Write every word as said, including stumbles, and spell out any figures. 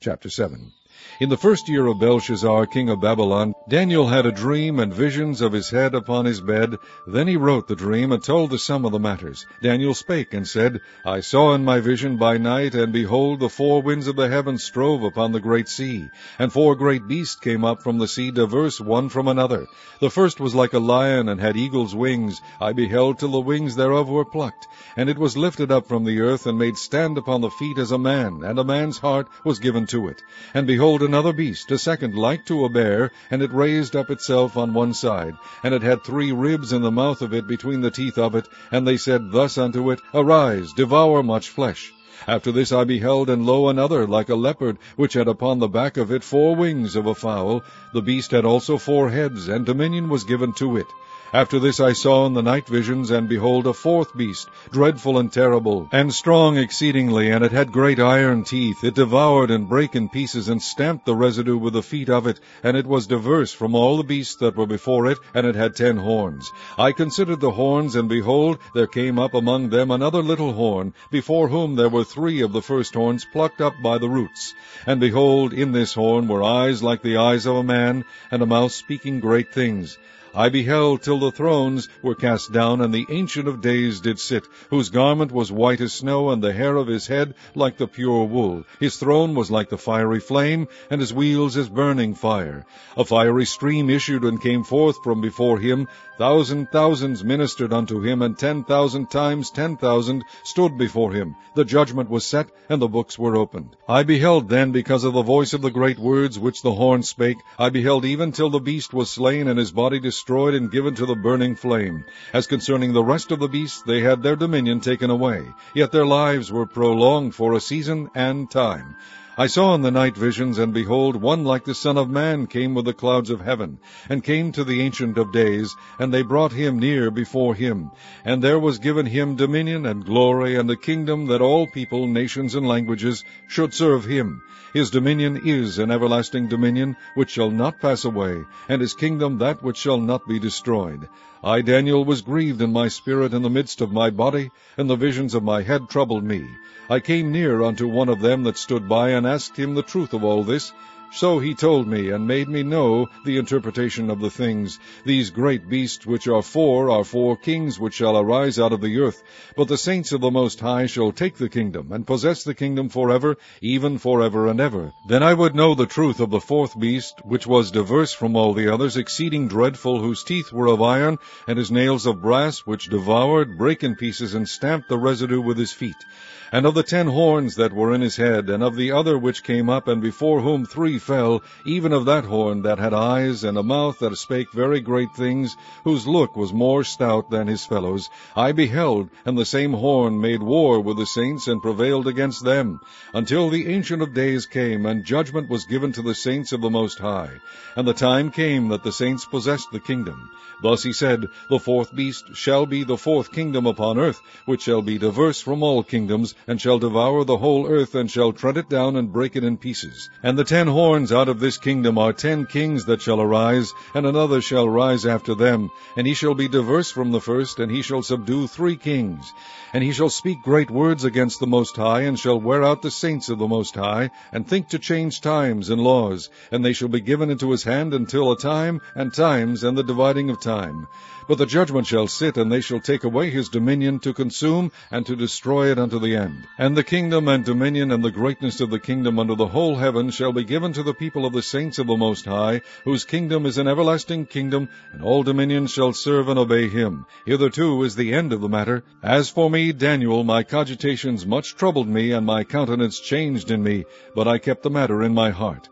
Chapter seven. In the first year of Belshazzar, king of Babylon, Daniel had a dream and visions of his head upon his bed. Then he wrote the dream and told the sum of the matters. Daniel spake and said, I saw in my vision by night, and behold, the four winds of the heavens strove upon the great sea, and four great beasts came up from the sea, diverse one from another. The first was like a lion, and had eagle's wings. I beheld till the wings thereof were plucked, and it was lifted up from the earth, and made stand upon the feet as a man, and a man's heart was given to it. And behold, another beast, a second like to a bear, and it raised up itself on one side, and it had three ribs in the mouth of it between the teeth of it, and they said thus unto it, Arise, devour much flesh. After this I beheld, and lo, another, like a leopard, which had upon the back of it four wings of a fowl. The beast had also four heads, and dominion was given to it. After this I saw in the night visions, and behold, a fourth beast, dreadful and terrible, and strong exceedingly, and it had great iron teeth. It devoured and brake in pieces, and stamped the residue with the feet of it, and it was diverse from all the beasts that were before it, and it had ten horns. I considered the horns, and behold, there came up among them another little horn, before whom there were three of the first horns plucked up by the roots. And behold, in this horn were eyes like the eyes of a man, and a mouth speaking great things. I beheld till the thrones were cast down, and the Ancient of Days did sit, whose garment was white as snow, and the hair of his head like the pure wool. His throne was like the fiery flame, and his wheels as burning fire. A fiery stream issued and came forth from before him. Thousand thousands ministered unto him, and ten thousand times ten thousand stood before him. The judgment was set, and the books were opened. I beheld then, because of the voice of the great words which the horn spake, I beheld even till the beast was slain, and his body destroyed and given to the burning flame. As concerning the rest of the beasts, they had their dominion taken away, yet their lives were prolonged for a season and time. I saw in the night visions, and behold, one like the Son of Man came with the clouds of heaven, and came to the Ancient of Days, and they brought him near before him. And there was given him dominion and glory, and a kingdom, that all people, nations, and languages should serve him. His dominion is an everlasting dominion, which shall not pass away, and his kingdom that which shall not be destroyed. I, Daniel, was grieved in my spirit in the midst of my body, and the visions of my head troubled me. I came near unto one of them that stood by, and asked him the truth of all this. So he told me, and made me know the interpretation of the things. These great beasts which are four are four kings which shall arise out of the earth. But the saints of the Most High shall take the kingdom, and possess the kingdom forever, even forever and ever. Then I would know the truth of the fourth beast, which was diverse from all the others, exceeding dreadful, whose teeth were of iron, and his nails of brass, which devoured, brake in pieces, and stamped the residue with his feet. And of the ten horns that were in his head, and of the other which came up, and before whom three fell, even of that horn that had eyes, and a mouth that spake very great things, whose look was more stout than his fellows, I beheld, and the same horn made war with the saints, and prevailed against them, until the Ancient of Days came, and judgment was given to the saints of the Most High. And the time came that the saints possessed the kingdom. Thus he said, The fourth beast shall be the fourth kingdom upon earth, which shall be diverse from all kingdoms, and shall devour the whole earth, and shall tread it down, and break it in pieces. And the ten horns out of this kingdom are ten kings that shall arise, and another shall rise after them. And he shall be diverse from the first, and he shall subdue three kings. And he shall speak great words against the Most High, and shall wear out the saints of the Most High, and think to change times and laws. And they shall be given into his hand until a time, and times, and the dividing of time. But the judgment shall sit, and they shall take away his dominion, to consume and to destroy it unto the end. And the kingdom and dominion and the greatness of the kingdom under the whole heaven shall be given to the people of the saints of the Most High, whose kingdom is an everlasting kingdom, and all dominions shall serve and obey him. Hitherto is the end of the matter. As for me, Daniel, my cogitations much troubled me, and my countenance changed in me, but I kept the matter in my heart.